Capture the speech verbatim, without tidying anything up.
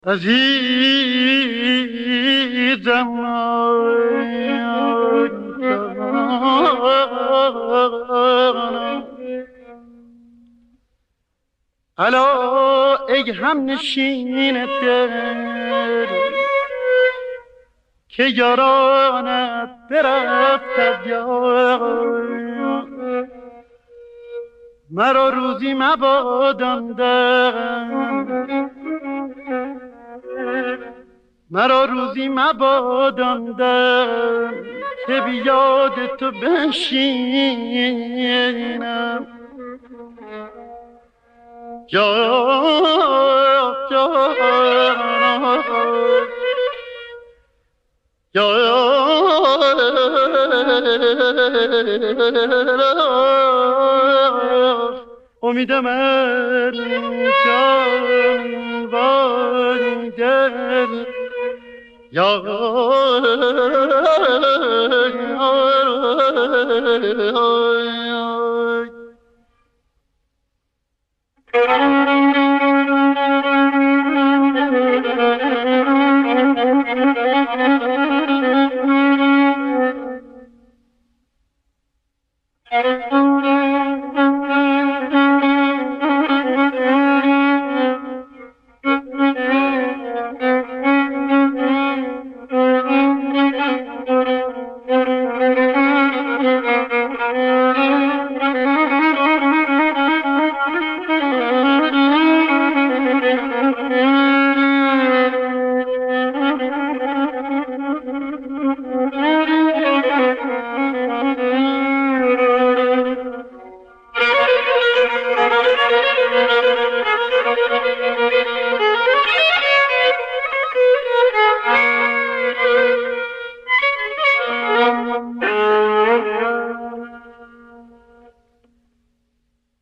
عزیزم الا ای هم نشین دل که یارانت برفت از یار مرا روزی مباداندن مرا روزی مباداندن که بیاد تو بنشینم یا یا یا امید من جان باری دل یا یا